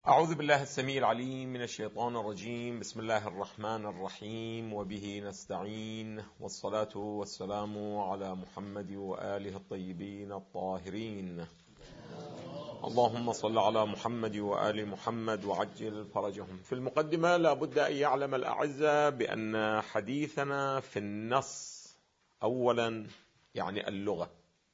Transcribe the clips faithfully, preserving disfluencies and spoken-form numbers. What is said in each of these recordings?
أعوذ بالله السميع العليم من الشيطان الرجيم. بسم الله الرحمن الرحيم، وبه نستعين، والصلاة والسلام على محمد وآله الطيبين الطاهرين. اللهم صل على محمد وآل محمد وعجل فرجهم. في المقدمة لا بد أن يعلم الأعزة بأن حديثنا في النص أولا يعني اللغة،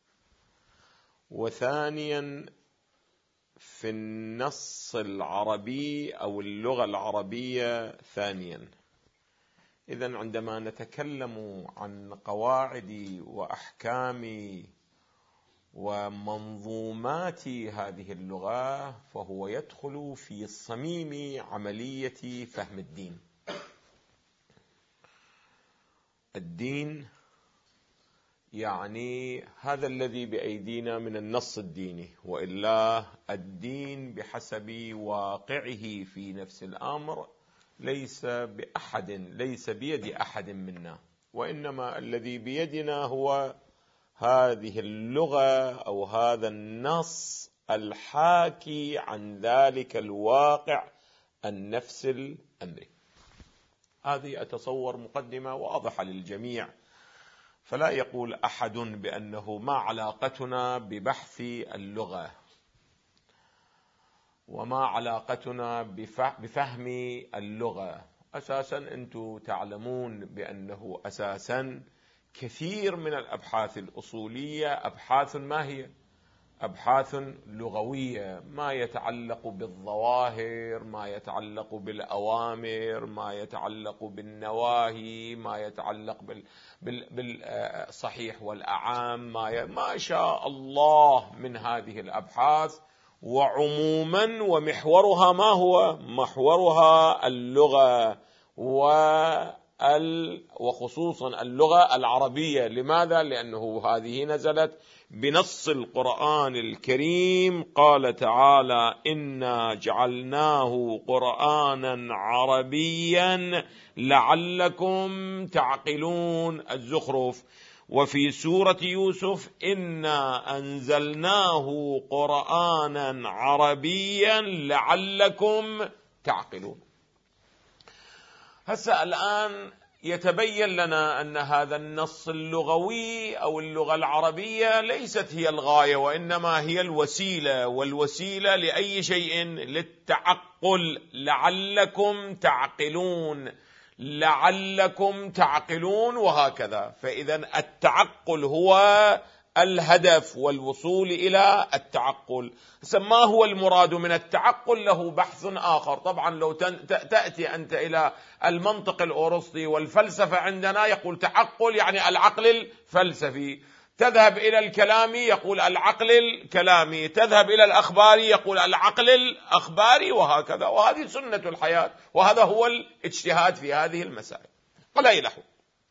وثانيا في النص العربي أو اللغة العربية ثانيا. إذن عندما نتكلم عن قواعد وأحكام ومنظومات هذه اللغة فهو يدخل في صميم عملية فهم الدين. الدين يعني هذا الذي بأيدينا من النص الديني، وإلا الدين بحسب واقعه في نفس الأمر ليس بأحد ليس بيد أحد منا، وإنما الذي بيدنا هو هذه اللغة أو هذا النص الحاكي عن ذلك الواقع النفس الأمري. هذه أتصور مقدمة واضحة للجميع، فلا يقول أحد بأنه ما علاقتنا ببحث اللغة وما علاقتنا بفهم اللغة. أساسا أنتم تعلمون بأنه أساسا كثير من الأبحاث الأصولية أبحاث ما هي؟ أبحاث لغوية، ما يتعلق بالظواهر، ما يتعلق بالأوامر، ما يتعلق بالنواهي، ما يتعلق بال بالصحيح والأعام، ما, ما شاء الله من هذه الأبحاث. وعموما ومحورها ما هو؟ محورها اللغة، وخصوصا اللغة العربية. لماذا؟ لأنه هذه نزلت بنص القرآن الكريم. قال تعالى: إنا جعلناه قرآنا عربيا لعلكم تعقلون، الزخرف. وفي سورة يوسف: إنا أنزلناه قرآنا عربيا لعلكم تعقلون. هسه الآن يتبين لنا أن هذا النص اللغوي أو اللغة العربية ليست هي الغاية، وإنما هي الوسيلة، والوسيلة لأي شيء؟ للتعقل. لعلكم تعقلون، لعلكم تعقلون، وهكذا. فإذا التعقل هو الهدف والوصول إلى التعقل. ما هو المراد من التعقل؟ له بحث آخر. طبعا لو تأتي أنت إلى المنطق الأرسطي والفلسفة عندنا يقول تعقل يعني العقل الفلسفي. تذهب إلى الكلامي يقول العقل الكلامي، تذهب إلى الأخباري يقول العقل الأخباري، وهكذا. وهذه سنة الحياة، وهذا هو الاجتهاد في هذه المسائل. قليل أحد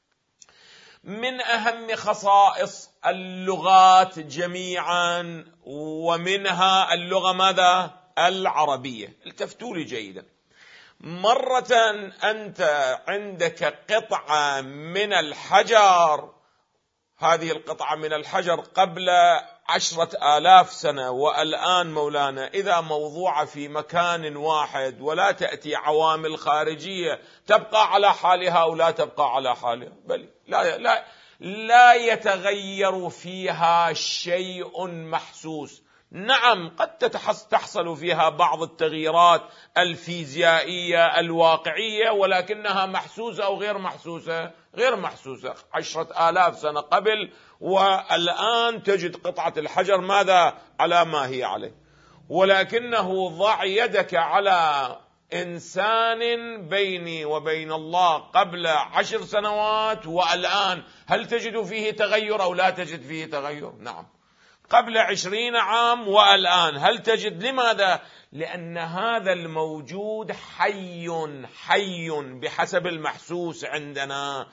من أهم خصائص اللغات جميعا، ومنها اللغة ماذا؟ العربية. التفتوا لي جيدا. مرة أنت عندك قطعة من الحجر، هذه القطعة من الحجر قبل عشرة آلاف سنة، والآن مولانا إذا موضوعة في مكان واحد ولا تأتي عوامل خارجية تبقى على حالها أو لا تبقى على حالها؟ بل لا, لا, لا يتغير فيها شيء محسوس. نعم قد تحصل فيها بعض التغييرات الفيزيائية الواقعية، ولكنها محسوسة أو غير محسوسة؟ غير محسوسة. عشرة آلاف سنة قبل والآن تجد قطعة الحجر ماذا؟ على ما هي عليه. ولكنه ضع يدك على إنسان بيني وبين الله قبل عشر سنوات والآن، هل تجد فيه تغير أو لا تجد فيه تغير؟ نعم. قبل عشرين عام والآن هل تجد؟ لماذا؟ لأن هذا الموجود حي حي بحسب المحسوس عندنا،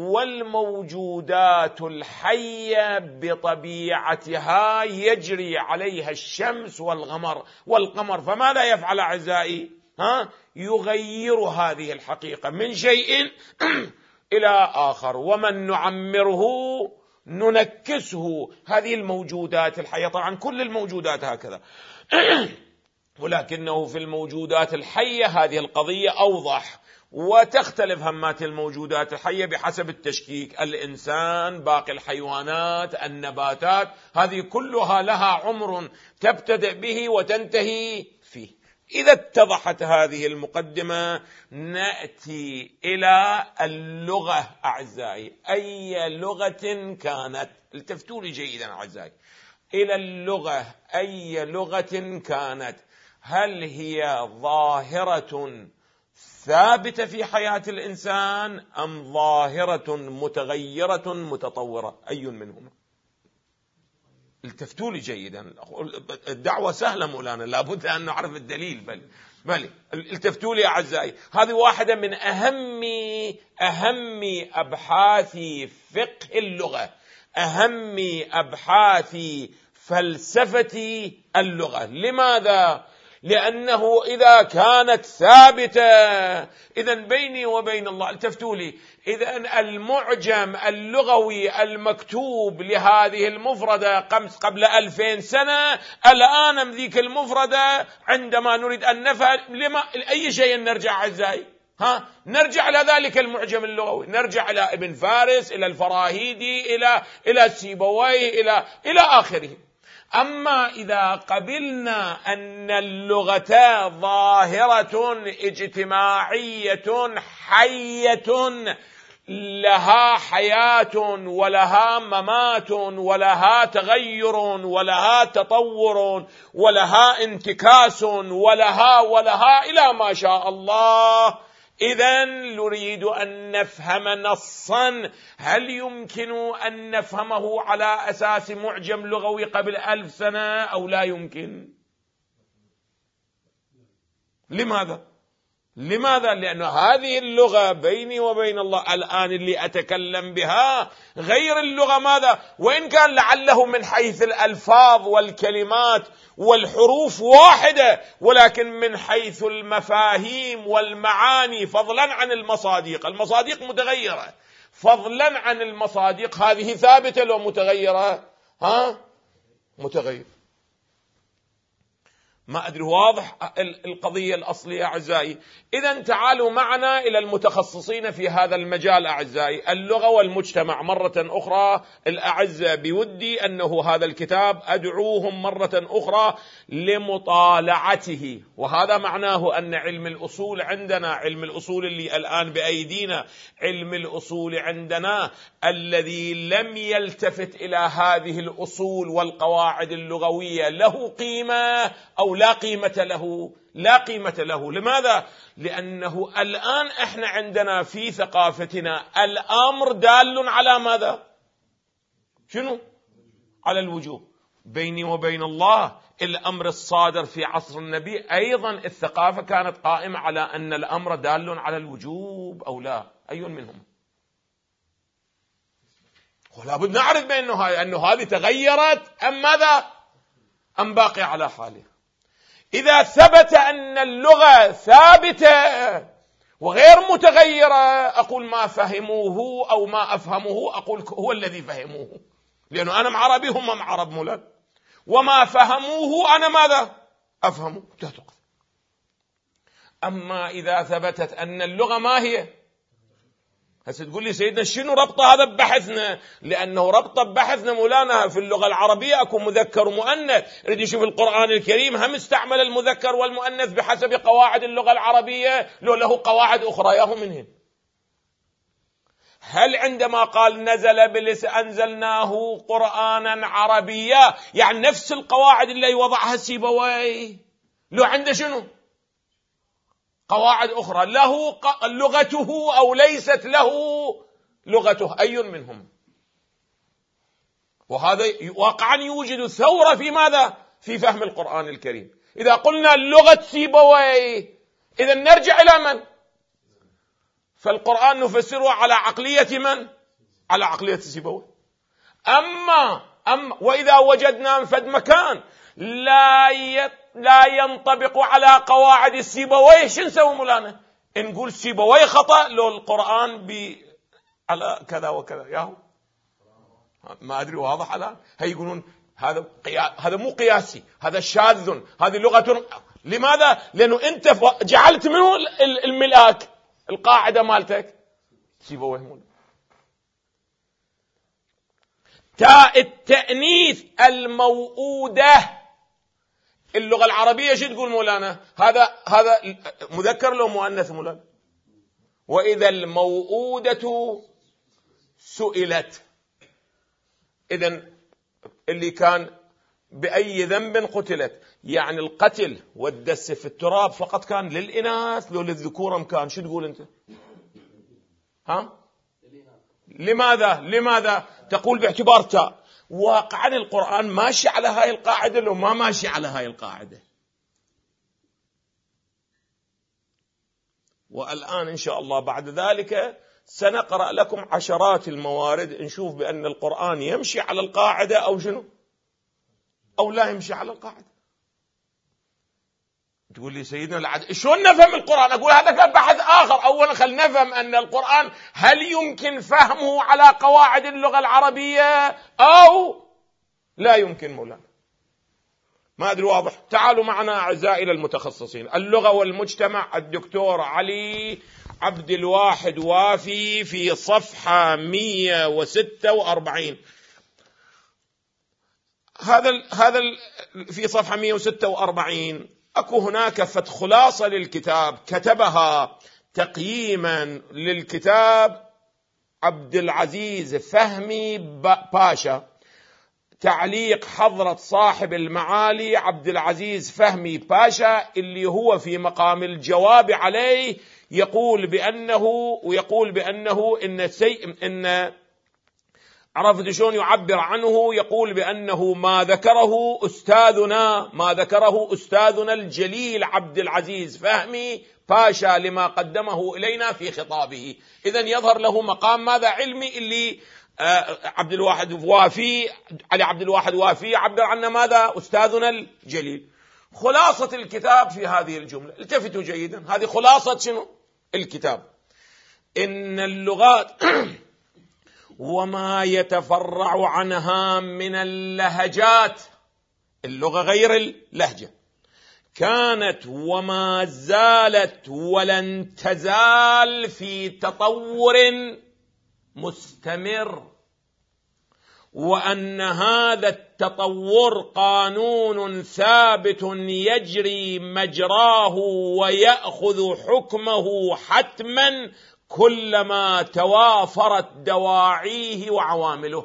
والموجودات الحية بطبيعتها يجري عليها الشمس والقمر والقمر فماذا يفعل أعزائي؟ ها؟ يغير هذه الحقيقة من شيء إلى آخر. ومن نعمره ننكسه. هذه الموجودات الحية، طبعا كل الموجودات هكذا ولكنه في الموجودات الحية هذه القضية أوضح، وتختلف همات الموجودات الحية بحسب التشكيك، الإنسان، باقي الحيوانات، النباتات، هذه كلها لها عمر تبتدئ به وتنتهي فيه. إذا اتضحت هذه المقدمة نأتي إلى اللغة أعزائي، أي لغة كانت، التفتوا لي جيدا أعزائي، إلى اللغة أي لغة كانت، هل هي ظاهرة ثابتة في حياة الإنسان أم ظاهرة متغيرة متطورة؟ أي منهما؟ التفتوا لي جيدا، الدعوة سهلة مولانا، لابد أن نعرف الدليل. بل بل التفتوا لي أعزائي، هذه واحدة من أهم أهم أبحاث فقه اللغة، أهم أبحاث فلسفة اللغة. لماذا؟ لأنه إذا كانت ثابتة إذا بيني وبين الله، التفتوا لي، إذا المعجم اللغوي المكتوب لهذه المفردة قبل ألفين سنة، الآن ذيك المفردة عندما نريد أن نفهم لما أي شيء نرجع أعزائي، ها نرجع إلى ذلك المعجم اللغوي، نرجع إلى ابن فارس، إلى الفراهيدي، إلى إلى سيبويه، إلى إلى آخره. أما إذا قبلنا أن اللغة ظاهرة اجتماعية حية لها حياة ولها ممات ولها تغير ولها تطور ولها انتكاس ولها ولها إلى ما شاء الله، إذن نريد أن نفهم نصا، هل يمكن أن نفهمه على أساس معجم لغوي قبل ألف سنة أو لا يمكن؟ لماذا؟ لماذا؟ لأن هذه اللغة بيني وبين الله الآن اللي أتكلم بها غير اللغة ماذا؟ وإن كان لعله من حيث الألفاظ والكلمات والحروف واحدة، ولكن من حيث المفاهيم والمعاني، فضلا عن المصادق، المصادق متغيرة، فضلا عن المصادق هذه ثابتة لو متغيرة؟ ها متغير. ما أدري واضح القضية الأصلية أعزائي؟ إذن تعالوا معنا إلى المتخصصين في هذا المجال أعزائي، اللغة والمجتمع. مرة أخرى الأعزة بودي أنه هذا الكتاب أدعوهم مرة أخرى لمطالعته، وهذا معناه أن علم الأصول عندنا، علم الأصول اللي الآن بأيدينا، علم الأصول عندنا الذي لم يلتفت إلى هذه الأصول والقواعد اللغوية له قيمة أو لا قيمة له؟ لا قيمة له. لماذا؟ لأنه الآن احنا عندنا في ثقافتنا الأمر دال على ماذا؟ شنو؟ على الوجوب. بيني وبين الله الأمر الصادر في عصر النبي أيضا الثقافة كانت قائمة على أن الأمر دال على الوجوب أو لا؟ أي منهم؟ ولا بد نعرف بأنه أنه هذه تغيرت أم ماذا؟ أم باقي على حاله. إذا ثبت أن اللغة ثابتة وغير متغيرة، أقول ما فهموه أو ما أفهموه، أقول هو الذي فهموه، لأنه أنا عربي هم عرب مولد، وما فهموه أنا ماذا أفهمه. أما إذا ثبتت أن اللغة ما هي، هسه تقول لي سيدنا شنو ربط هذا ببحثنا؟ لأنه ربط ببحثنا مولانا في اللغة العربية أكو مذكر ومؤنث، ريد يشوف القرآن الكريم هم استعمل المذكر والمؤنث بحسب قواعد اللغة العربية، لو له قواعد أخرى ياهو منهن. هل عندما قال نزل بلس أنزلناه قرآنا عربيا يعني نفس القواعد اللي وضعها سيبويه؟ لو عنده شنو قواعد أخرى، له لغته أو ليست له لغته؟ أي منهم؟ وهذا واقعا يوجد ثورة في ماذا؟ في فهم القرآن الكريم. إذا قلنا لغة سيبويه إذا نرجع إلى من؟ فالقرآن نفسره على عقلية من؟ على عقلية سيبويه. أما أما وإذا وجدنا فد مكان لا يت لا ينطبق على قواعد السيبويه، شو نسوي مولانا؟ نقول سيبويه خطأ لو القرآن ب على كذا وكذا ياهو؟ ما أدري واضح الآن؟ هي يقولون هذا قيا... هذا مو قياسي، هذا شاذ، هذه لغة لماذا؟ لأنه أنت جعلت منه الملاك القاعدة مالتك سيبويه مولانا. تاء التأنيث الموؤودة، اللغة العربية شو تقول مولانا؟ هذا هذا مذكر لو مؤنث مولانا؟ وإذا الموؤودة سئلت. إذن اللي كان بأي ذنب قتلت، يعني القتل والدس في التراب فقط كان للإناث لو للذكور كان؟ شو تقول أنت؟ ها؟ لماذا؟ لماذا تقول باعتبار تاء؟ واقعا القرآن ماشي على هاي القاعدة لو ما ماشي على هاي القاعدة. والآن إن شاء الله بعد ذلك سنقرأ لكم عشرات الموارد نشوف بأن القرآن يمشي على القاعدة أو شنو، أو لا يمشي على القاعدة. تقول لي سيدنا العد... شلون نفهم القرآن؟ أقول هذا كان بحث آخر. أولا خل نفهم أن القرآن هل يمكن فهمه على قواعد اللغة العربية أو لا يمكن مولانا؟ ما أدري واضح؟ تعالوا معنا أعزائي إلى المتخصصين. اللغة والمجتمع الدكتور علي عبد الواحد وافي في صفحة مئة وستة وأربعين. هذا ال هذا ال في صفحة مئة وستة وأربعين أكو هناك فت خلاصة للكتاب كتبها تقييما للكتاب عبد العزيز فهمي باشا، تعليق حضرة صاحب المعالي عبد العزيز فهمي باشا، اللي هو في مقام الجواب عليه يقول بأنه ويقول بأنه إن سي إن عرفت شلون يعبر عنه، يقول بأنه ما ذكره أستاذنا ما ذكره أستاذنا الجليل عبد العزيز فهمي باشا لما قدمه إلينا في خطابه. إذن يظهر له مقام ماذا؟ علمي، اللي آه عبد الواحد وافي علي عبد الواحد وافي عبر عنه ماذا؟ أستاذنا الجليل. خلاصة الكتاب في هذه الجملة، التفتوا جيدا، هذه خلاصة شنو؟ الكتاب. إن اللغات وما يتفرع عنها من اللهجات، اللغة غير اللهجة، كانت وما زالت ولن تزال في تطور مستمر، وأن هذا التطور قانون ثابت يجري مجراه ويأخذ حكمه حتما كلما توافرت دواعيه وعوامله،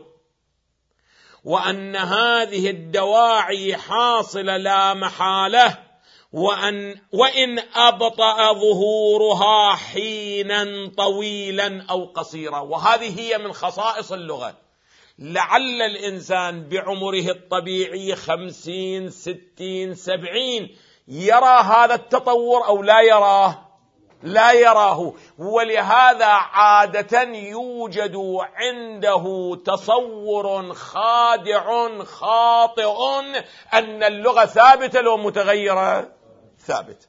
وأن هذه الدواعي حاصلة لا محالة، وأن وإن أبطأ ظهورها حينا طويلا أو قصيرا. وهذه هي من خصائص اللغة. لعل الإنسان بعمره الطبيعي خمسين ستين سبعين يرى هذا التطور أو لا يراه؟ لا يراه. ولهذا عادة يوجد عنده تصور خادع خاطئ أن اللغة ثابتة لو متغيرة ثابتة.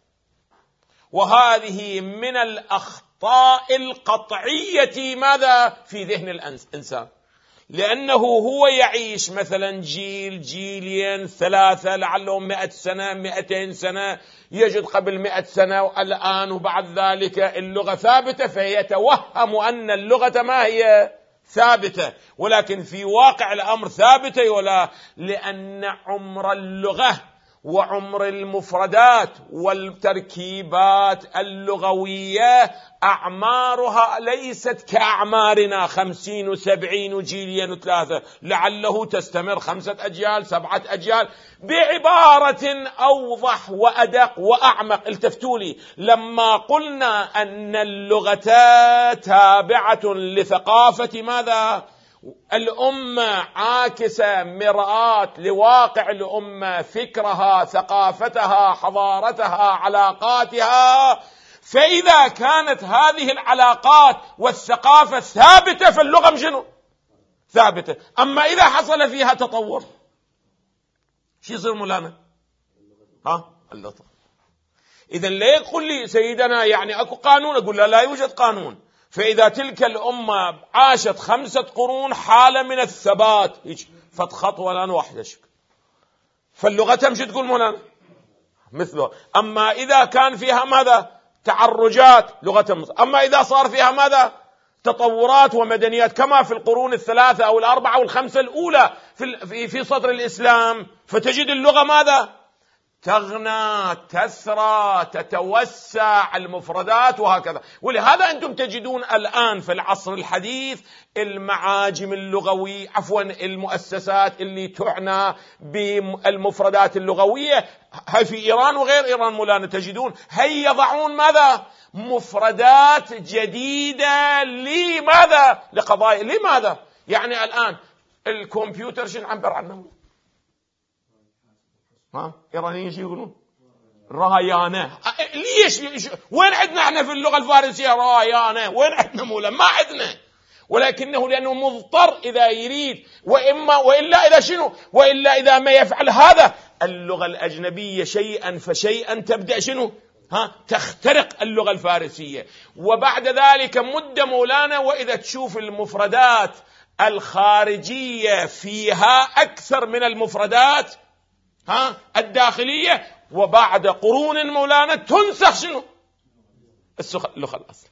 وهذه من الأخطاء القطعية ماذا؟ في ذهن الإنسان، لأنه هو يعيش مثلا جيل جيلين ثلاثة لعلهم مئة سنة مئتين سنة، يجد قبل مئة سنة والآن وبعد ذلك اللغة ثابتة، فيتوهم أن اللغة ما هي ثابتة، ولكن في واقع الأمر ثابتة. ولا لأن عمر اللغة وعمر المفردات والتركيبات اللغوية أعمارها ليست كأعمارنا خمسين وسبعين وجيلين وثلاثة، لعله تستمر خمسة أجيال سبعة أجيال. بعبارة أوضح وأدق وأعمق، التفتوا لي، لما قلنا أن اللغة تابعة لثقافة ماذا؟ الأمة، عاكسة مرآة لواقع الأمة، فكرها ثقافتها حضارتها علاقاتها، فإذا كانت هذه العلاقات والثقافة ثابتة فاللغة مشنو؟ ثابتة. أما إذا حصل فيها تطور شو يصير مولانا؟ ها اللطف. إذن لا يقول لي سيدنا يعني أكو قانون، أقول لا لا يوجد قانون. فإذا تلك الأمة عاشت خمسة قرون حالة من الثبات، فت خطوة لان واحدة شك، فاللغة تمشي تقول مولانا مثله. أما إذا كان فيها ماذا؟ تعرجات لغة مصر. أما إذا صار فيها ماذا؟ تطورات ومدنيات كما في القرون الثلاثة أو الأربعة والخمسة الأولى في في صدر الإسلام، فتجد اللغة ماذا؟ تغنى، تثرى، تتوسع، المفردات وهكذا. ولهذا أنتم تجدون الآن في العصر الحديث المعاجم اللغوي عفوا المؤسسات اللي تعنى بالمفردات اللغوية، هاي في إيران وغير إيران مولانا، تجدون هي يضعون ماذا؟ مفردات جديدة لماذا؟ لقضايا. لماذا؟ يعني الآن الكمبيوتر شنو نعبر عنه؟ ها إيرانيين شو يقولون؟ رايانة. ليش؟ وين عندنا احنا في اللغة الفارسية رايانة؟ وين عندنا مولا؟ ما عندنا. ولكنه لأنه مضطر إذا يريد، وإما وإلا إذا شنو؟ وإلا إذا ما يفعل هذا اللغة الأجنبية شيئا فشيئا تبدأ شنو؟ ها تخترق اللغة الفارسية. وبعد ذلك مدة مولانا، وإذا تشوف المفردات الخارجية فيها أكثر من المفردات ها الداخلية، وبعد قرون مولانا تنسخ شنو؟ اللغة الأصل.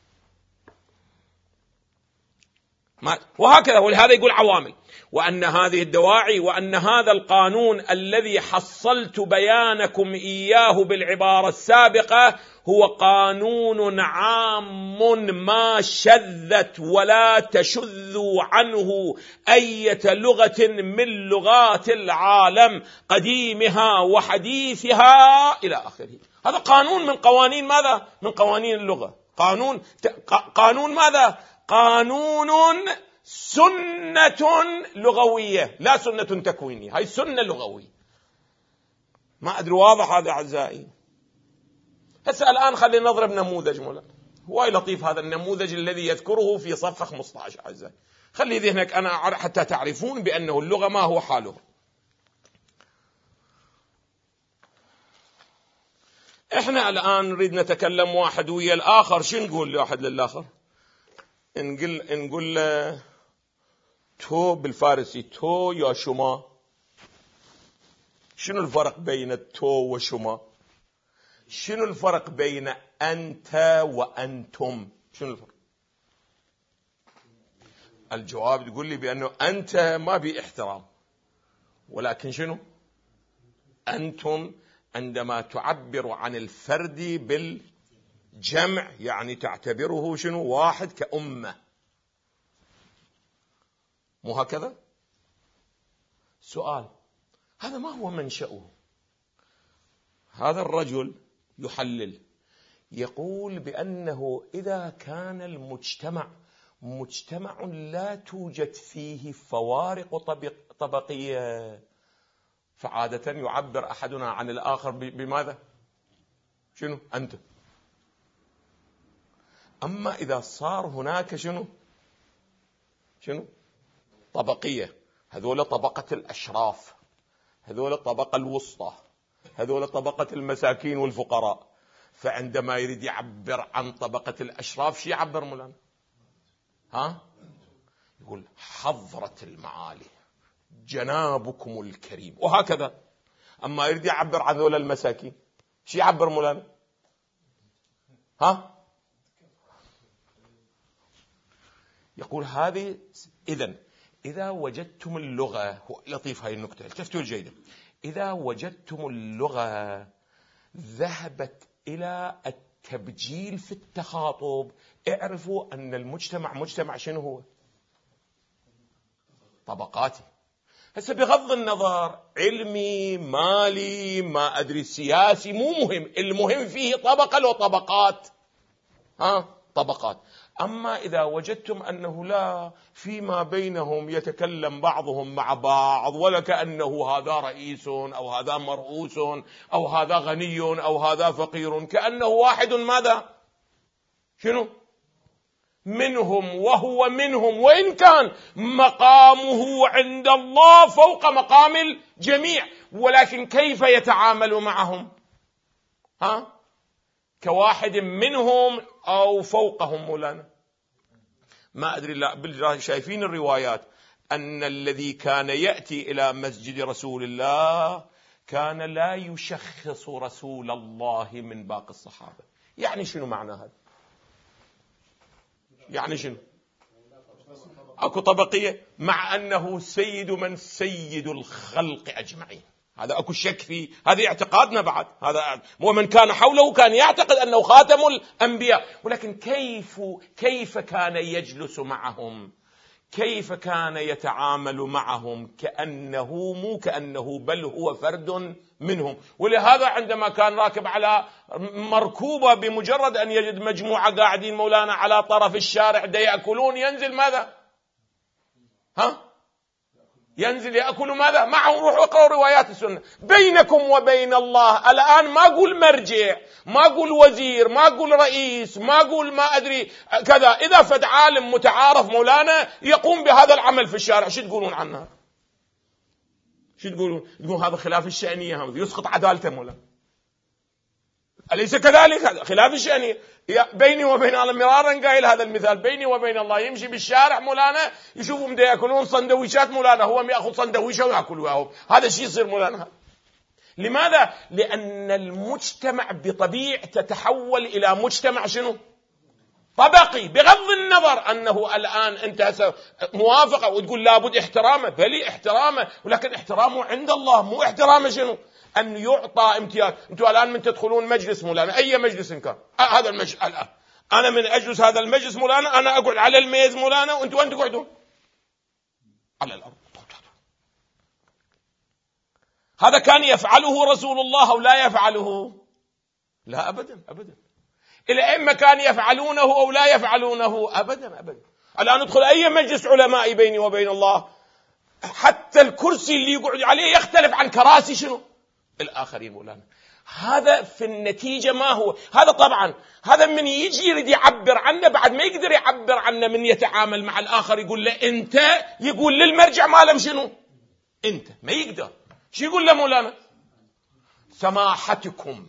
وهكذا. ولهذا يقول عوامل، وأن هذه الدواعي وأن هذا القانون الذي حصلت بيانكم إياه بالعبارة السابقة هو قانون عام ما شذت ولا تشذ عنه أية لغة من لغات العالم قديمها وحديثها إلى آخره. هذا قانون من قوانين ماذا؟ من قوانين اللغة. قانون قانون ماذا؟ قانون سنة لغوية، لا سنة تكوينية، هاي سنة لغوية. ما أدري واضح هذا أعزائي؟ هسه الآن خلينا نضرب نموذج مولانا، هواي لطيف هذا النموذج الذي يذكره في صفحة خمسة عشر أعزائي. خلي ذهنك أنا حتى تعرفون بأنه اللغة ما هو حاله. إحنا الآن نريد نتكلم واحد ويا الآخر، شو نقول لواحد للآخر؟ نقول نقول له تو بالفارسي تو يا شما. شنو الفرق بين التو وشما؟ شنو الفرق بين أنت وأنتم؟ شنو الفرق؟ الجواب تقول لي بأنه أنت ما بي احترام، ولكن شنو؟ أنتم عندما تعبر عن الفرد بالجمع يعني تعتبره شنو؟ واحد كأمة، مو هكذا؟ سؤال، هذا ما هو منشأه؟ هذا الرجل يحلل، يقول بأنه إذا كان المجتمع مجتمع لا توجد فيه فوارق طبقية، فعادة يعبر أحدنا عن الآخر بماذا؟ شنو؟ أنت. أما إذا صار هناك شنو؟ شنو؟ طبقية، هذول طبقة الأشراف، هذول الطبقة الوسطى، هذول طبقة المساكين والفقراء. فعندما يريد يعبر عن طبقة الأشراف شو يعبر مولانا؟ ها؟ يقول حضرة المعالي، جنابكم الكريم، وهكذا. أما يريد يعبر عن ذول المساكين شو يعبر مولانا؟ ها؟ يقول هذه. إذن إذا وجدتم اللغة، لطيف هاي النكتة، التفتوا الجيدة، إذا وجدتم اللغة ذهبت إلى التبجيل في التخاطب، اعرفوا أن المجتمع مجتمع شنو هو؟ طبقاتي. هسه بغض النظر علمي مالي ما أدري سياسي مو مهم، المهم فيه طبقة لو طبقات، ها طبقات. أما إذا وجدتم أنه لا، فيما بينهم يتكلم بعضهم مع بعض ولا كأنه هذا رئيس أو هذا مرؤوس أو هذا غني أو هذا فقير، كأنه واحد ماذا؟ شنو؟ منهم وهو منهم، وإن كان مقامه عند الله فوق مقام الجميع، ولكن كيف يتعامل معهم؟ ها؟ كواحد منهم أو فوقهم مولانا. ما أدري، لا شايفين الروايات أن الذي كان يأتي إلى مسجد رسول الله كان لا يشخص رسول الله من باقي الصحابة. يعني شنو معنى هذا؟ يعني شنو؟ اكو طبقية مع انه سيد من سيد الخلق اجمعين، هذا اكو شك فيه، هذا اعتقادنا بعد، هذا ومن كان حوله كان يعتقد انه خاتم الانبياء. ولكن كيف كيف كان يجلس معهم؟ كيف كان يتعامل معهم؟ كأنه مو كأنه بل هو فرد منهم. ولهذا عندما كان راكب على مركوبة بمجرد أن يجد مجموعة قاعدين مولانا على طرف الشارع دا يأكلون، ينزل ماذا؟ ها؟ ينزل يأكل ماذا؟ معهم. روحوا اقرأوا روايات السنة. بينكم وبين الله الآن ما أقول مرجع، ما أقول وزير، ما أقول رئيس، ما أقول ما أدري كذا. إذا فد عالم متعارف مولانا يقوم بهذا العمل في الشارع، شو تقولون عنه؟ شو تقولون؟ تقولون هذا خلاف الشأنية، يسقط عدالته مولانا. أليس كذلك؟ هذا خلاف الشأنية. بيني وبين الله مرارا قايل هذا المثال، بيني وبين الله يمشي بالشارع مولانا يشوفهم دا يأكلون صندويشات مولانا، هو يأخذ صندويشة ويأكل وياهم، هذا الشيء يصير مولانا. لماذا؟ لأن المجتمع بطبيعة تتحول إلى مجتمع شنو؟ طبقي، بغض النظر أنه الآن أنت موافقة وتقول لابد احترامه، بلي احترامه، ولكن احترامه عند الله، مو احترامه شنو؟ أن يعطى امتياز. أنتم الآن من تدخلون مجلس مولانا، أي مجلس كان، آه هذا المجلس الآن أنا من أجلس هذا المجلس مولانا، أنا أقعد على الميز مولانا وأنتم وين تقعدون؟ على الأرض. هذا كان يفعله رسول الله أو لا يفعله؟ لا أبدا أبدا. الأئمة كان يفعلونه أو لا يفعلونه؟ أبدا أبدا. الآن ندخل أي مجلس علماء بيني وبين الله، حتى الكرسي اللي يقعد عليه يختلف عن كراسي شنو؟ الآخرين مولانا. هذا في النتيجة ما هو؟ هذا طبعا هذا من يجي يريد يعبر عنه بعد ما يقدر يعبر عنه، من يتعامل مع الآخر يقول له أنت، يقول للمرجع ماله شنو؟ أنت ما يقدر. شو يقول له مولانا؟ سماحتكم.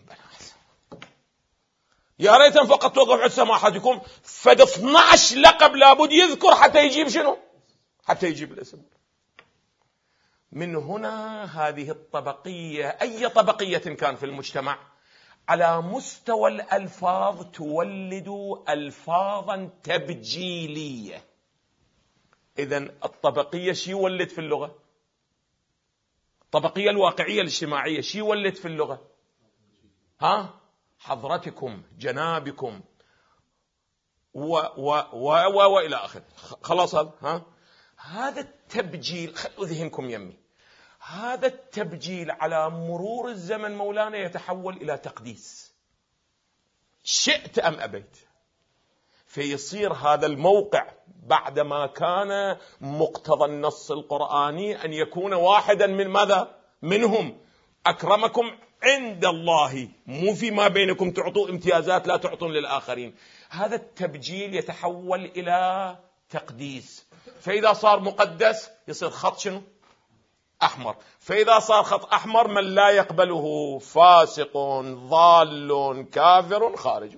يا ريت فقط توقف عند سماحتكم، فد اثنعش لقب لابد يذكر حتى يجيب شنو؟ حتى يجيب الاسم. من هنا هذه الطبقية، أي طبقية كان في المجتمع، على مستوى الألفاظ تولد ألفاظا تبجيلية. إذن الطبقية شي يولد في اللغة؟ الطبقية الواقعية الاجتماعية شي يولد في اللغة؟ ها؟ حضرتكم، جنابكم، و و و و وإلى آخره. خلاص هذا ها؟ هذا التبجيل، خلوا ذهنكم يمي، هذا التبجيل على مرور الزمن مولانا يتحول إلى تقديس، شئت أم أبيت. فيصير هذا الموقع بعدما كان مقتضى النص القرآني أن يكون واحدا من ماذا؟ منهم. أكرمكم عند الله، مو فيما بينكم تعطوا امتيازات لا تعطون للآخرين. هذا التبجيل يتحول إلى تقديس. فإذا صار مقدس يصير خط شنو؟ أحمر. فإذا صار خط أحمر من لا يقبله فاسق ضال كافر خارج.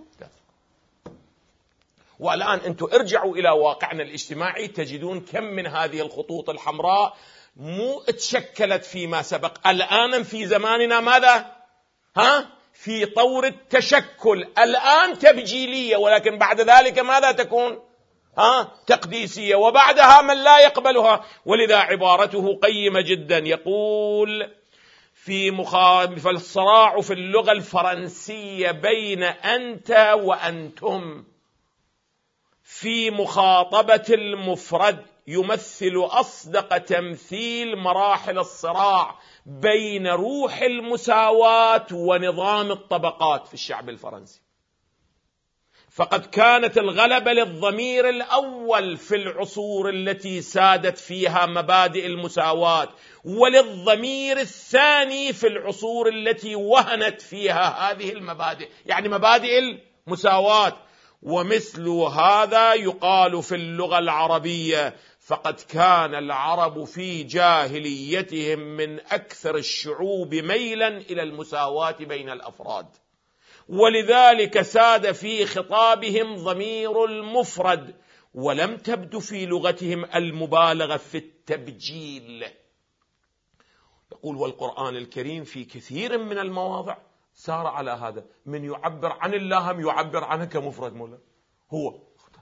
والآن أنتم ارجعوا إلى واقعنا الاجتماعي تجدون كم من هذه الخطوط الحمراء مو اتشكلت فيما سبق. الآن في زماننا ماذا؟ ها؟ في طور التشكل. الآن تبجيلية، ولكن بعد ذلك ماذا تكون؟ ها؟ تقديسية، وبعدها من لا يقبلها. ولذا عبارته قيمة جدا، يقول في مخالف الصراع في اللغة الفرنسية بين أنت وأنتم في مخاطبة المفرد يمثل أصدق تمثيل مراحل الصراع بين روح المساواة ونظام الطبقات في الشعب الفرنسي. فقد كانت الغلبة للضمير الأول في العصور التي سادت فيها مبادئ المساواة، وللضمير الثاني في العصور التي وهنت فيها هذه المبادئ، يعني مبادئ المساواة. ومثل هذا يقال في اللغة العربية، فقد كان العرب في جاهليتهم من أكثر الشعوب ميلا إلى المساواة بين الأفراد، ولذلك ساد في خطابهم ضمير المفرد، ولم تبدو في لغتهم المبالغة في التبجيل. يقول والقرآن الكريم في كثير من المواضع سار على هذا، من يعبر عن الله هم يعبر عنه كمفرد مولانا، هو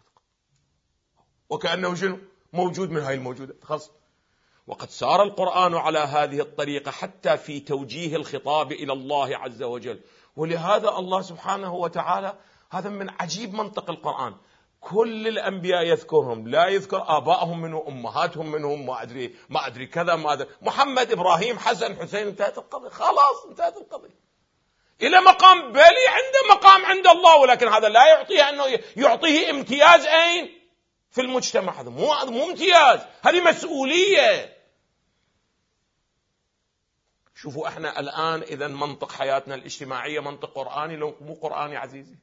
وكأنه شنو موجود من هاي الموجودات خاص. وقد سار القرآن على هذه الطريقة حتى في توجيه الخطاب إلى الله عز وجل. ولهذا الله سبحانه وتعالى، هذا من عجيب منطق القرآن، كل الأنبياء يذكرهم، لا يذكر آبائهم منهم، أمهاتهم منهم، ما أدري ما أدري كذا ما أدري محمد إبراهيم حسن حسين، انتهت القضية خلاص، انتهت القضية. إلى مقام بلي عنده مقام عند الله، ولكن هذا لا يعطيه أنه يعطيه امتياز أين في المجتمع، هذا مو مو امتياز، هذه مسؤولية. شوفوا احنا الآن إذا منطق حياتنا الاجتماعية منطق قرآني لو مو قرآني عزيزي؟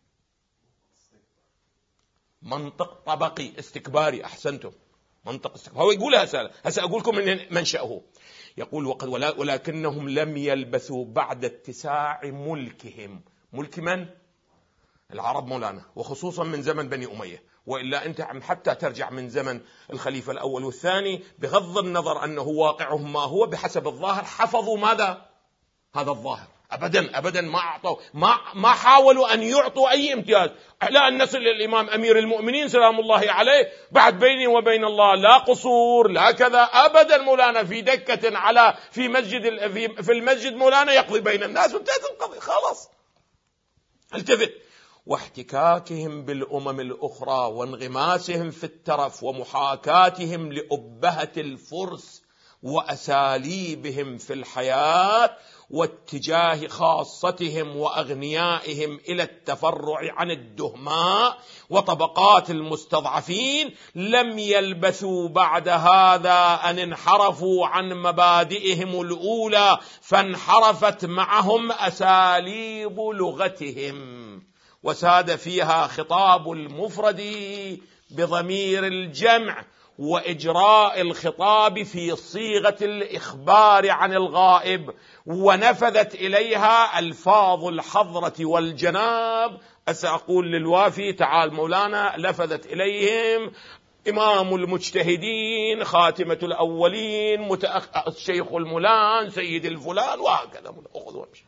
منطق طبقي استكباري. أحسنتم، منطق استكباري. هو يقولها هسه هسه أقول لكم من منشأه. يقول وقد ولا ولكنهم لم يلبثوا بعد اتساع ملكهم. ملك من؟ العرب مولانا، وخصوصا من زمن بني أمية، وإلا أنت حتى ترجع من زمن الخليفة الأول والثاني، بغض النظر أنه واقعهم ما هو بحسب الظاهر، حفظوا ماذا؟ هذا الظاهر. أبدا أبدا ما أعطوا، ما ما حاولوا أن يعطوا أي امتياز. لا أن نصل للإمام أمير المؤمنين سلام الله عليه بعد بيني وبين الله لا قصور لا كذا أبدا مولانا، في دكة على في مسجد في, في المسجد مولانا يقضي بين الناس وانتهت القضية خلاص. التفت. واحتكاكهم بالأمم الأخرى وانغماسهم في الترف ومحاكاتهم لأبهة الفرس وأساليبهم في الحياة واتجاه خاصتهم وأغنيائهم إلى التفرع عن الدهماء وطبقات المستضعفين، لم يلبثوا بعد هذا أن انحرفوا عن مبادئهم الأولى، فانحرفت معهم أساليب لغتهم، وساد فيها خطاب المفرد بضمير الجمع، وإجراء الخطاب في صيغة الإخبار عن الغائب، ونفذت إليها ألفاظ الحضرة والجناب. أسأقول للوافي تعال مولانا، لفذت إليهم إمام المجتهدين، خاتمة الأولين، متأخ... الشيخ الملان، سيد الفلان، وهكذا. أخذ وامشي.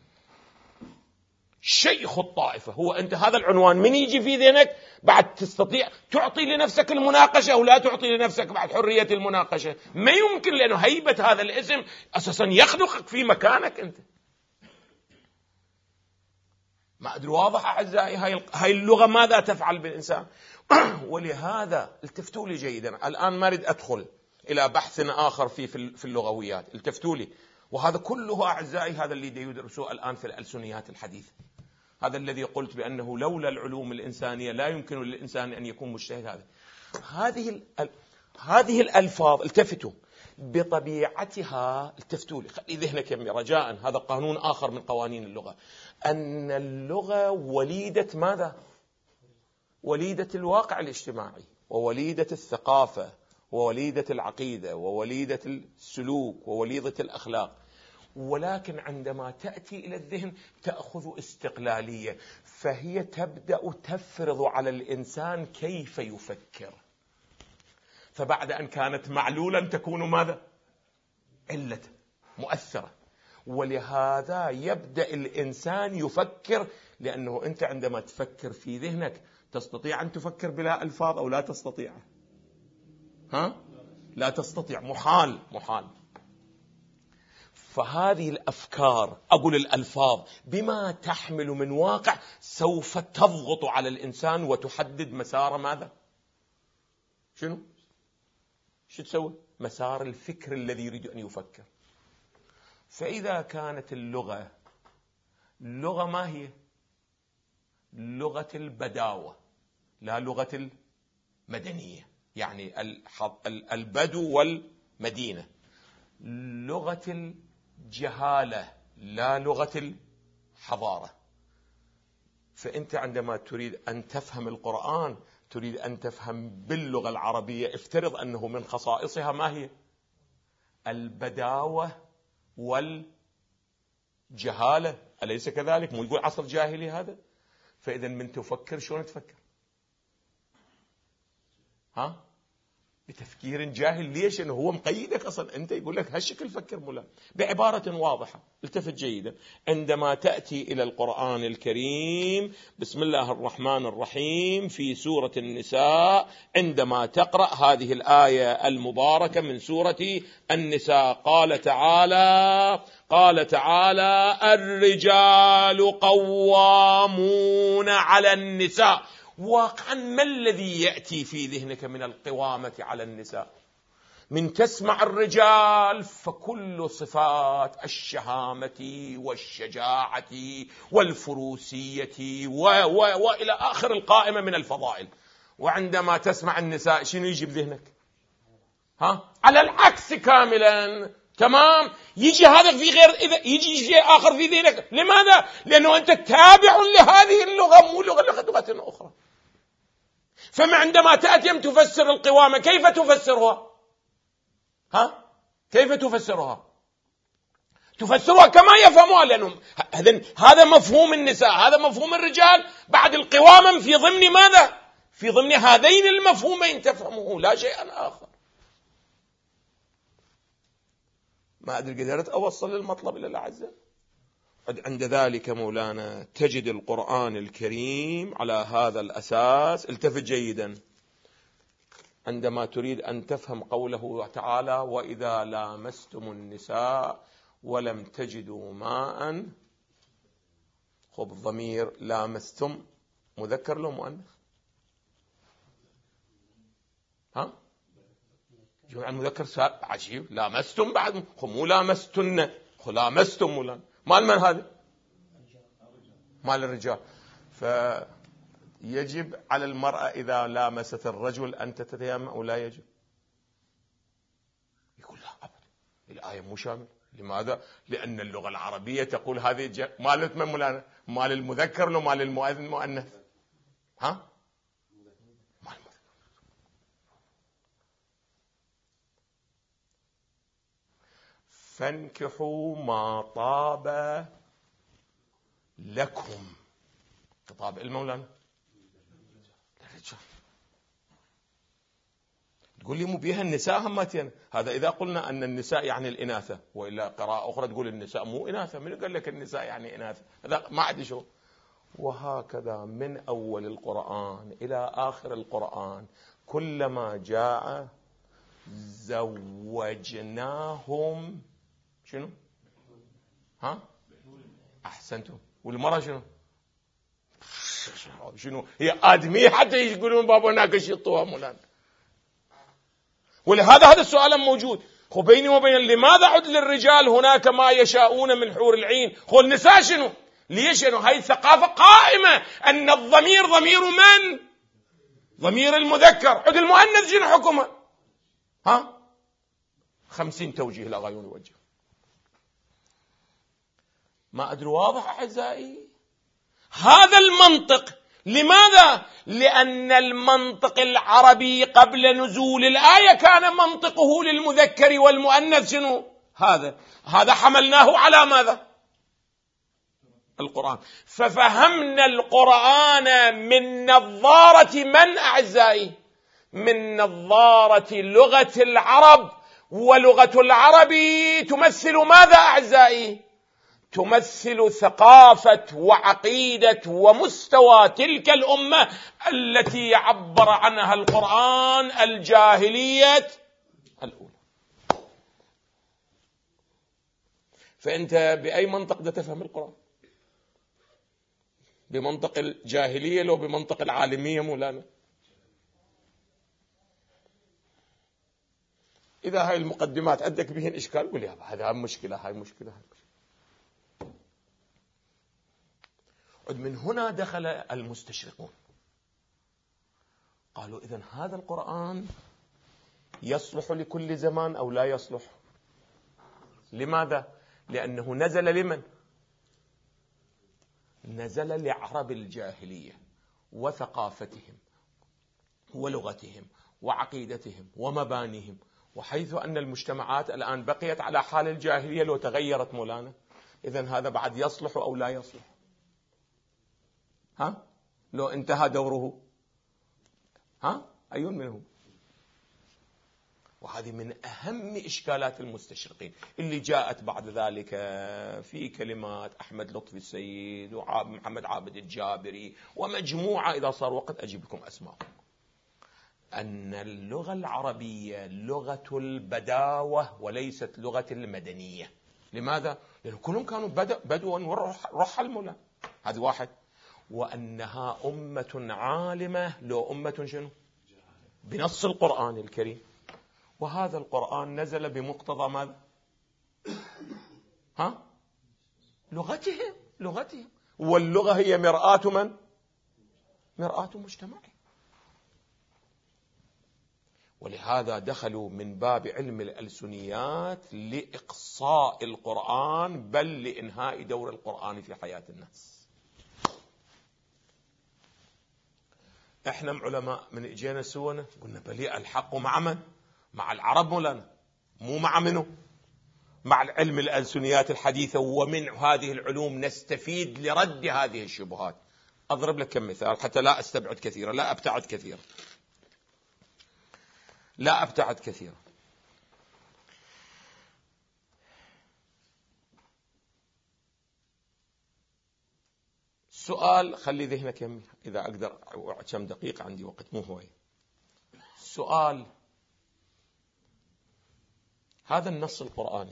شيخ الطائفة هو أنت، هذا العنوان من يجي في ذهنك بعد تستطيع تعطي لنفسك المناقشة أو لا تعطي لنفسك بعد حرية المناقشة؟ ما يمكن، لأنه هيبة هذا الاسم أساسا يخنقك في مكانك أنت. ما أدري واضح أعزائي هاي اللغة ماذا تفعل بالإنسان؟ ولهذا التفتوا لي جيدا. الآن ما أريد أدخل إلى بحث آخر في في اللغويات، التفتوا لي. وهذا كله أعزائي هذا اللي يدرسوه الآن في الألسنيات الحديثة، هذا الذي قلت بأنه لولا العلوم الإنسانية لا يمكن للإنسان أن يكون مجتهد. هذا هذه هذه الألفاظ التفتوا بطبيعتها، التفتوا لي، خلي ذهنك يمي رجاء، هذا قانون آخر من قوانين اللغة، أن اللغة وليدة ماذا؟ وليدة الواقع الاجتماعي، ووليدة الثقافة، ووليدة العقيدة، ووليدة السلوك، ووليدة الأخلاق. ولكن عندما تأتي إلى الذهن تأخذ استقلالية، فهي تبدأ تفرض على الإنسان كيف يفكر. فبعد أن كانت معلولا تكون ماذا؟ علة مؤثرة. ولهذا يبدأ الإنسان يفكر، لأنه أنت عندما تفكر في ذهنك تستطيع أن تفكر بلا ألفاظ أو لا تستطيع؟ ها؟ لا تستطيع، محال محال. فهذه الأفكار، أقول الألفاظ، بما تحمل من واقع سوف تضغط على الإنسان وتحدد مسار ماذا؟ شنو؟ شو تسوي؟ مسار الفكر الذي يريد أن يفكر. فإذا كانت اللغة لغة ما هي؟ لغة البداوة لا لغة المدنية، يعني البدو والمدينة، لغة الجهالة لا لغة الحضارة. فأنت عندما تريد أن تفهم القرآن تريد أن تفهم باللغة العربية، افترض أنه من خصائصها ما هي؟ البداوة والجهالة، أليس كذلك؟ مو يقول عصر جاهلي هذا؟ فإذا من تفكر شلون تفكر؟ ها؟ بتفكير جاهل. ليش؟ انه هو مقيدك اصلا، انت يقول لك هالشكل فكر مولانا بعباره واضحه. التفت جيدا، عندما تاتي الى القران الكريم بسم الله الرحمن الرحيم في سوره النساء، عندما تقرا هذه الايه المباركه من سوره النساء، قال تعالى قال تعالى الرجال قوامون على النساء. واقعا ما الذي يأتي في ذهنك من القوامة على النساء؟ من تسمع الرجال فكل صفات الشهامة والشجاعة والفروسية و و وإلى آخر القائمة من الفضائل. وعندما تسمع النساء شنو يجي بذهنك؟ ها؟ على العكس كاملا. تمام. يجي هذا في غير، إذا يجي شيء آخر في ذهنك. لماذا؟ لأنه أنت تابع لهذه اللغة، مو لغة لغة أخرى. فعندما تأتي تفسر القوامة كيف تفسرها؟ ها؟ كيف تفسرها؟ تفسرها كما يفهمها، لأنهم هذا مفهوم النساء، هذا مفهوم الرجال. بعد القوامة في ضمن ماذا؟ في ضمن هذين المفهومين تفهمه، لا شيء آخر. ما أدري قدرت أوصل المطلب إلى الأعزاء. عند ذلك مولانا تجد القرآن الكريم على هذا الأساس. التفت جيدا، عندما تريد أن تفهم قوله تعالى وإذا لامستم النساء ولم تجدوا ماء، خب الضمير لامستم مذكر لو مؤنث؟ ها؟ جمع المذكر ساب عجيب. لامستم بعد مو لامستن، لامستم مولانا مال من هذا؟ مال الرجال. فيجب على المرأة إذا لامست الرجل أن تتيمم أو لا يجب؟ يقول لا أبدا، الآية مو شاملة. لماذا؟ لأن اللغة العربية تقول هذه مالت من مولانا؟ مال المذكر لو مال المؤنث؟ ها؟ مال المذكر. فانكحوا ما طاب لكم. خطاب المولانا للرجال. تقول لي مو بيها النساء همتين. هذا إذا قلنا أن النساء يعني الإناثة، وإلا قراءة أخرى تقول النساء مو إناثة. من قال لك النساء يعني إناثة؟ هذا ما عاد شو. وهكذا من أول القرآن إلى آخر القرآن كلما جاء زوجناهم شنو؟ ها؟ أحسنتم. والمرأة شنو؟ شنو هي آدمية حتى يقولون بابا هناك شيطوها مولانا. ولهذا هذا السؤال موجود. خو بيني وبين لماذا عد للرجال هناك ما يشاءون من حور العين؟ خو النساء شنو؟ ليش؟ شنو هاي الثقافة قائمة أن الضمير ضمير من؟ ضمير المذكر. عد المؤنث شنو حكمه؟ ها؟ خمسين توجيه لا غيون وجه. ما أدري واضح أعزائي؟ هذا المنطق. لماذا؟ لأن المنطق العربي قبل نزول الآية كان منطقه للمذكر والمؤنث شنو؟ هذا هذا حملناه على ماذا؟ القرآن. ففهمنا القرآن من نظارة من أعزائي؟ من نظارة لغة العرب. ولغة العرب تمثل ماذا أعزائي؟ تمثل ثقافة وعقيدة ومستوى تلك الأمة التي عبر عنها القرآن الجاهلية الأولى. فأنت بأي منطق ده تفهم القرآن؟ بمنطق الجاهلية لو بمنطق العالمية مولانا؟ إذا هاي المقدمات عندك بهن إشكال قول يا هذا مشكلة، هاي مشكلة، هاي مشكلة. من هنا دخل المستشرقون قالوا إذن هذا القرآن يصلح لكل زمان أو لا يصلح؟ لماذا؟ لأنه نزل لمن؟ نزل لعرب الجاهلية وثقافتهم ولغتهم وعقيدتهم ومبانيهم. وحيث أن المجتمعات الآن بقيت على حال الجاهلية لو تغيرت مولانا، إذن هذا بعد يصلح أو لا يصلح؟ ها؟ لو انتهى دوره ها؟ أيون منه؟ وهذه من أهم إشكالات المستشرقين اللي جاءت بعد ذلك في كلمات أحمد لطفي السيد ومحمد عابد الجابري ومجموعة، إذا صار وقت أجيب لكم أسماء، أن اللغة العربية لغة البداوة وليست لغة المدنية. لماذا؟ لأن كلهم كانوا بدوا ورحل مولا، هذا واحد. وأنها أمة عالمة لو أمة شنو؟ بنص القرآن الكريم، وهذا القرآن نزل بمقتضى ماذا؟ ها؟ لغتهم لغتهم واللغة هي مرآة من؟ مرآة مجتمعهم. ولهذا دخلوا من باب علم الألسنيات لإقصاء القرآن، بل لإنهاء دور القرآن في حياة الناس. احنا علماء من اجينا سونا قلنا بلي الحق مع من؟ مع العرب مولانا، مو مع منه؟ مع العلم الألسنيات الحديثة، ومن هذه العلوم نستفيد لرد هذه الشبهات. أضرب لك كم مثال حتى لا أستبعد كثيرا، لا أبتعد كثيرا لا أبتعد كثيرا سؤال خلي ذهنك يمي إذا أقدر، كم دقيقة عندي وقت مو هواي. سؤال: هذا النص القرآني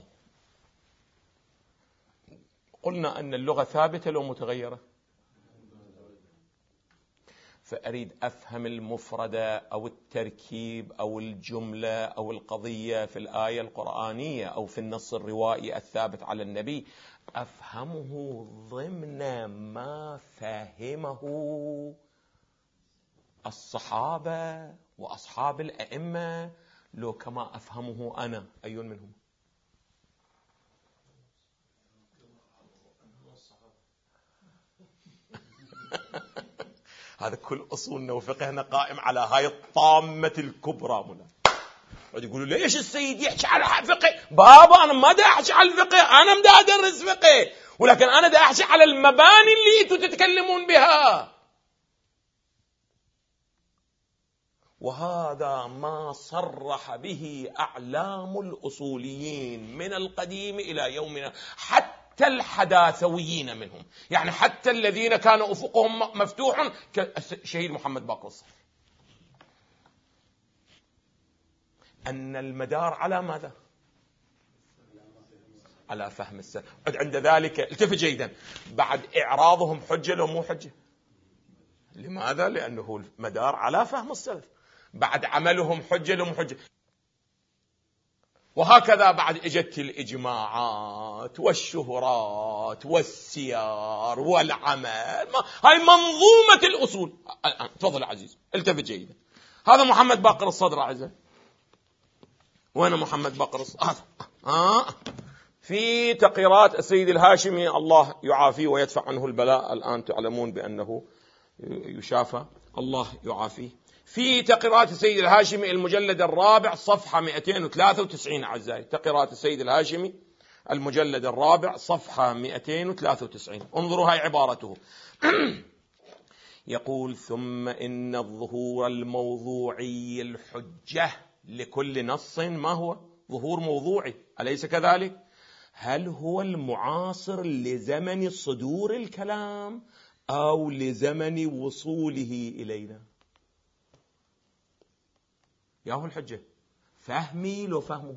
قلنا أن اللغة ثابتة لو متغيرة، فأريد أفهم المفردة أو التركيب أو الجملة أو القضية في الآية القرآنية أو في النص الروائي الثابت على النبي، أفهمه ضمن ما فهمه الصحابة وأصحاب الأئمة، لو كما أفهمه أنا. أي منهم؟ هذا كل أصولنا وفقهنا قائم على هاي الطامة الكبرى. ملا يقولوا ليش السيد يحكي على فقه؟ بابا أنا ما دا أحكي على الفقه، أنا مدا أدرس فقه، ولكن أنا دا أحكي على المباني اللي أنتم تتكلمون بها. وهذا ما صرح به أعلام الأصوليين من القديم إلى يومنا، حتى الحداثويين منهم، يعني حتى الذين كان أفقهم مفتوح كشهيد محمد باقر الصدر، أن المدار على ماذا؟ على فهم السلف. عند ذلك التفت جيدا، بعد إعراضهم حجة لو مو حجة؟ لماذا؟ لأنه المدار على فهم السلف. بعد عملهم حجة لو مو حجة؟ وهكذا بعد اجت الإجماعات والشهرات والسيار والعمل، هاي منظومة الأصول. الآن تفضل عزيز التفت جيدا، هذا محمد باقر الصدر عزيز. وين محمد باقر الصدر؟ آه. في تقريرات السيد الهاشمي الله يعافيه ويدفع عنه البلاء، الآن تعلمون بأنه يشافى، الله يعافيه. في تقريرات السيد الهاشمي المجلد الرابع صفحة مئتين وثلاثة وتسعين أعزائي، تقريرات السيد الهاشمي المجلد الرابع صفحة مئتين وثلاثة وتسعين، انظروا هاي عبارته. يقول: ثم إن الظهور الموضوعي الحجة لكل نص ما هو؟ ظهور موضوعي، أليس كذلك؟ هل هو المعاصر لزمن صدور الكلام أو لزمن وصوله إلينا؟ ياهو الحجة، فهمي لو فهمه.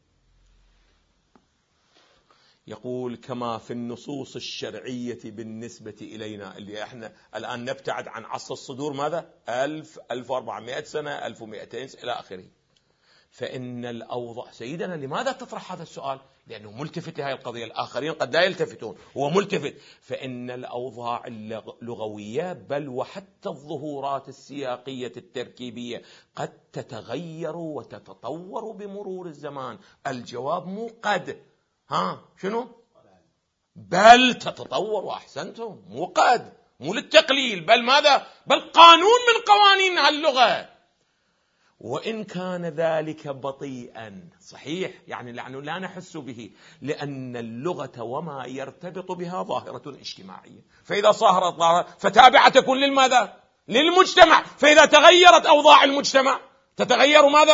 يقول: كما في النصوص الشرعية بالنسبة إلينا، اللي احنا الآن نبتعد عن عصر الصدور ماذا؟ ألف ألف وأربعمائة سنة، ألف ومئتين سنة إلى آخره. فإن الأوضاع، سيدنا لماذا تطرح هذا السؤال؟ لأنه ملتفت لهذه القضية، الآخرين قد لا يلتفتون، هو ملتفت. فإن الأوضاع اللغوية بل وحتى الظهورات السياقية التركيبية قد تتغير وتتطور بمرور الزمان. الجواب مو قد، ها شنو؟ بل تتطور. وأحسنتم، مو قد، مو للتقليل، بل ماذا؟ بل قانون من قوانين هاللغة. وإن كان ذلك بطيئا، صحيح، يعني لأنه لا نحس به، لأن اللغة وما يرتبط بها ظاهرة اجتماعية، فإذا صارت ظاهرة فتابعة تكون للماذا؟ للمجتمع. فإذا تغيرت أوضاع المجتمع تتغير ماذا؟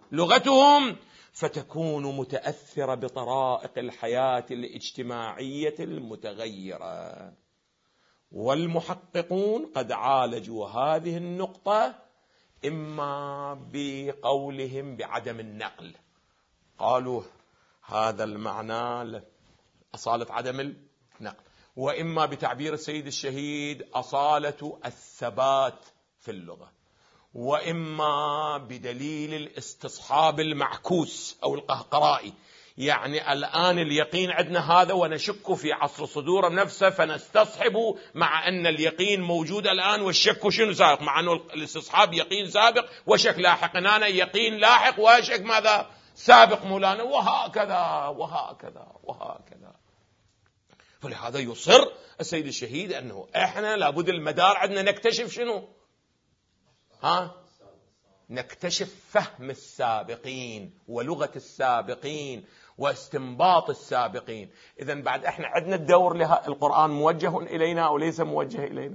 لغتهم، فتكون متأثرة بطرائق الحياة الاجتماعية المتغيرة. والمحققون قد عالجوا هذه النقطة إما بقولهم بعدم النقل، قالوا هذا المعنى أصالة عدم النقل، وإما بتعبير السيد الشهيد أصالة الثبات في اللغة، وإما بدليل الاستصحاب المعكوس أو القهقرائي. يعني الآن اليقين عندنا هذا ونشك في عصر صدوره نفسه، فنستصحب مع أن اليقين موجود الآن والشك شنو سابق، مع أنه الاستصحاب يقين سابق وشك لاحق، أنا يقين لاحق وشك ماذا سابق مولانا، وهكذا وهكذا وهكذا. فلهذا يصر السيد الشهيد أنه إحنا لابد المدار عندنا نكتشف شنو، ها نكتشف فهم السابقين ولغة السابقين واستنباط السابقين. إذن بعد إحنا عندنا الدور لها، القرآن موجه إلينا أو ليس موجه إلينا؟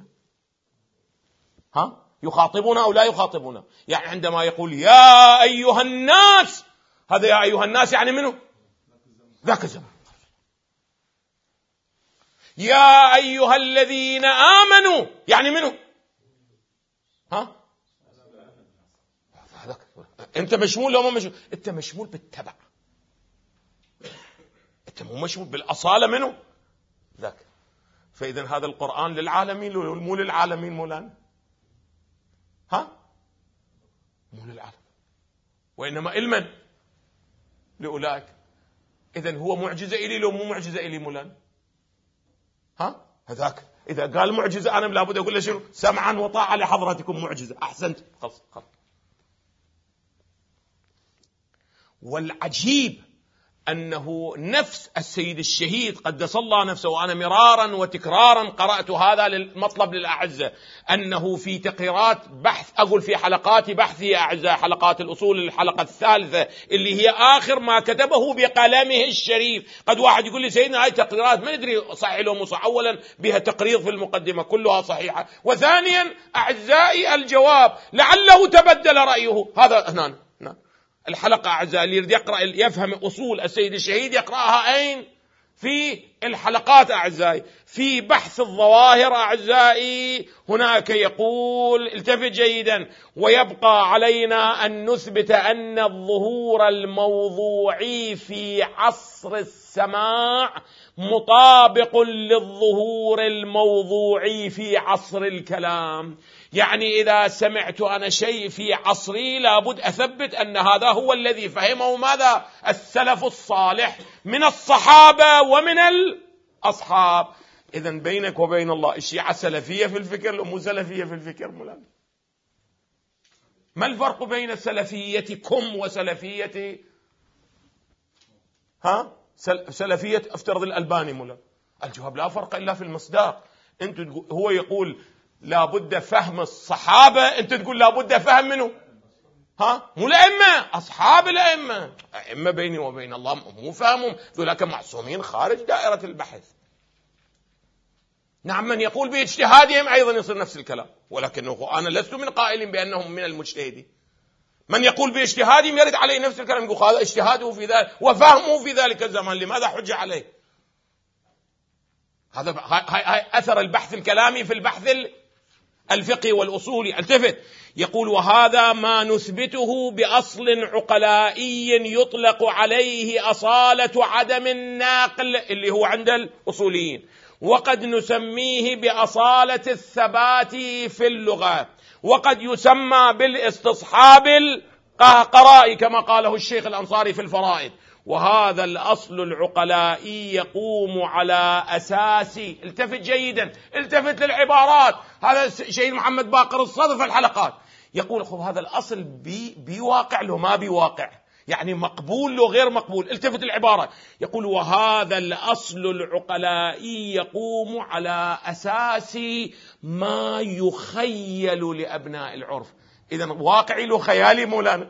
ها يخاطبنا أو لا يخاطبنا؟ يعني عندما يقول يا أيها الناس، هذا يا أيها الناس يعني منه ذاك الزمان. يا أيها الذين آمنوا يعني منه، ها أنت مشمول لو ما مشمول؟ أنت مشمول بالتبع، أنت مو مشمول بالأصالة منه ذاك. فإذا هذا القرآن للعالمين مو للعالمين مولانا، ها مو للعالم، وإنما إلمن لأولئك. إذن هو معجزة إلي لو مو معجزة إلي مولانا؟ ها هذاك إذا قال معجزة أنا لابد أقول له شنو؟ سمعا وطاعة لحضرتكم معجزة، أحسنت خلص خلص. والعجيب أنه نفس السيد الشهيد قدس الله نفسه، وأنا مرارا وتكرارا قرأت هذا للمطلب للأعزة، أنه في تقريرات بحث، أقول في حلقات بحثي أعزة، حلقات الأصول الحلقة الثالثة اللي هي آخر ما كتبه بقلمه الشريف. قد واحد يقول لي سيدنا هاي تقريرات ما ندري صحيح لو مو صح، أولا بها تقرير في المقدمة كلها صحيحة، وثانيا أعزائي الجواب لعله تبدل رأيه. هذا هنا الحلقة أعزائي اللي يريد يقرأ يفهم أصول السيد الشهيد يقرأها أين؟ في الحلقات أعزائي، في بحث الظواهر أعزائي. هناك يقول التفت جيدا: ويبقى علينا أن نثبت أن الظهور الموضوعي في عصر السماع مطابق للظهور الموضوعي في عصر الكلام. يعني إذا سمعت أنا شيء في عصري لابد أثبت أن هذا هو الذي فهمه ماذا؟ السلف الصالح من الصحابة ومن الأصحاب. إذن بينك وبين الله الشيعة سلفية في الفكر مو سلفية في الفكر مولانا؟ ما الفرق بين سلفيتكم وسلفية ها سلفية افترض الألباني مولانا؟ الجواب لا فرق إلا في المصداق. أنت هو يقول لابد فهم الصحابة، أنت تقول لابد فهم منه ها مو الأئمة، أصحاب الأئمة. أئمة بيني وبين الله مو فهمهم، ذولاك معصومين خارج دائرة البحث. نعم من يقول باجتهادهم أيضا يصير نفس الكلام، ولكنه أنا لست من قائل بأنهم من المجتهدين. من يقول باجتهادهم يرد عليه نفس الكلام، يقول هذا اجتهاده في ذلك وفهمه في ذلك الزمان، لماذا حجة عليه؟ هذا هاي أثر البحث الكلامي في البحث الفقهي والأصولي. التفت، يقول: وهذا ما نثبته بأصل عقلائي يطلق عليه أصالة عدم الناقل اللي هو عند الأصوليين، وقد نسميه بأصالة الثبات في اللغة، وقد يسمى بالاستصحاب القهقرائي كما قاله الشيخ الأنصاري في الفرائد. وهذا الأصل العقلائي يقوم على أساس، التفت جيدا، التفت للعبارات، هذا شيخ محمد باقر الصدر في الحلقات يقول خب هذا الأصل بي بيواقع له ما بيواقع، يعني مقبول له غير مقبول. التفت العبارة، يقول: وهذا الأصل العقلائي يقوم على أساس ما يخيل لأبناء العرف. إذن واقعي له خيالي مولانا؟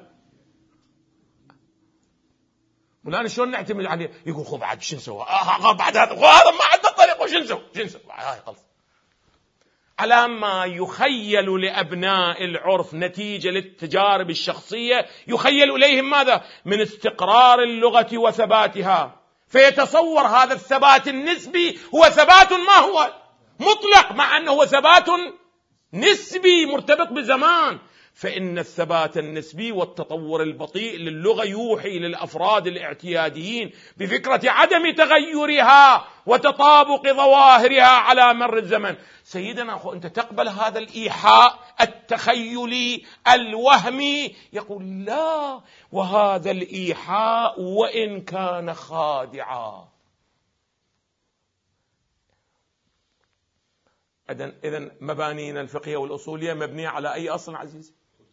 مولانا شلون نعتمد عليه؟ يقول خب بعد شو نسوي؟ آه بعد هذا هذا ما عنده طريق وش نسوي؟ شو نسوي؟ هاي خلص. على ما يخيل لأبناء العرف نتيجة للتجارب الشخصية، يخيل إليهم ماذا؟ من استقرار اللغة وثباتها، فيتصور هذا الثبات النسبي هو ثبات ما هو مطلق، مع أنه هو ثبات نسبي مرتبط بزمان. فإن الثبات النسبي والتطور البطيء للغة يوحي للأفراد الاعتياديين بفكرة عدم تغيرها وتطابق ظواهرها على مر الزمن. سيدنا أخو، أنت تقبل هذا الإيحاء التخيلي الوهمي؟ يقول لا، وهذا الإيحاء وإن كان خادعا. إذن مبانينا الفقهية والأصولية مبنية على أي أصل عزيزي؟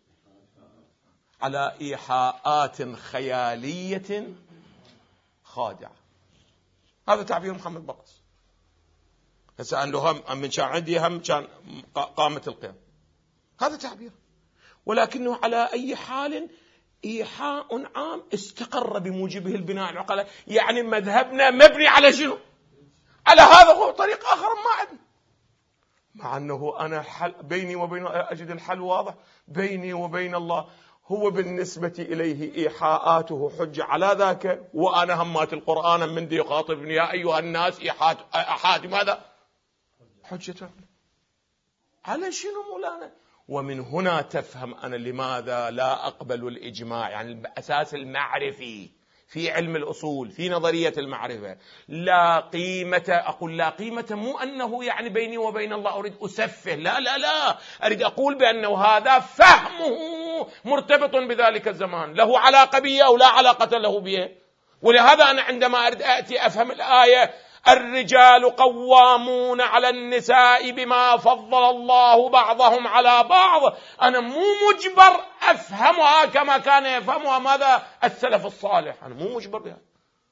على إيحاءات خيالية خادعة. هذا تعبير محمد بقص. هسه أنه هم من شان عندي هم كان قامة القيام، هذا تعبير، ولكنه على أي حال إيحاء عام استقر بموجبه البناء العقلي. يعني مذهبنا مبني على شنو؟ على هذا. هو طريق آخر ما عندنا، مع أنه أنا حل بيني وبين أجد الحل واضح بيني وبين الله. هو بالنسبة إليه إيحاءاته حجة على ذاك، وأنا همات القرآن من دي يخاطبني يا أيها الناس إيحاءات ماذا؟ حجة على شنو مولانا؟ ومن هنا تفهم أنا لماذا لا أقبل الإجماع. يعني الأساس المعرفي في علم الأصول في نظرية المعرفة لا قيمة. أقول لا قيمة مو أنه يعني بيني وبين الله أريد أسفه، لا لا لا، أريد أقول بأنه هذا فهمه مرتبط بذلك الزمان، له علاقة به أو لا علاقة له به. ولهذا أنا عندما أريد أأتي أفهم الآية الرجال قوامون على النساء بما فضل الله بعضهم على بعض، أنا مو مجبر أفهمها كما كان يفهمها ماذا؟ السلف الصالح. أنا مو مجبر بها.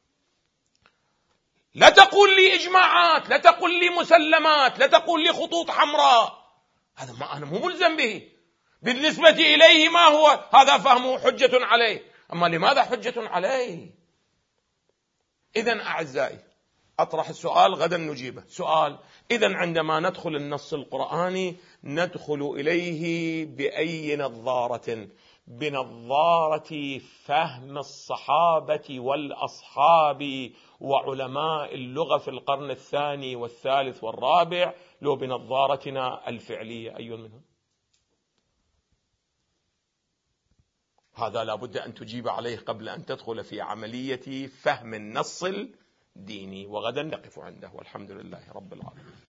لا تقول لي إجماعات، لا تقول لي مسلمات، لا تقول لي خطوط حمراء، هذا ما أنا مو ملزم به. بالنسبة إليه ما هو؟ هذا فهمه حجة عليه. أما لماذا حجة عليه؟ إذن أعزائي، أطرح السؤال غدا نجيبه. سؤال: إذن عندما ندخل النص القرآني ندخل إليه بأي نظارة؟ بنظارة فهم الصحابة والأصحاب وعلماء اللغة في القرن الثاني والثالث والرابع، لو بنظارتنا الفعلية؟ أي منهم؟ هذا لابد أن تجيب عليه قبل أن تدخل في عملية فهم النص الديني، وغدا نقف عنده، والحمد لله رب العالمين.